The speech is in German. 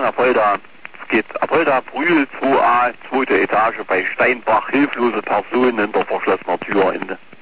sagen, Apolda, es geht Apolda Brühl 2a, zweite Etage bei Steinbach, hilflose Personen in der verschlossenen Tür in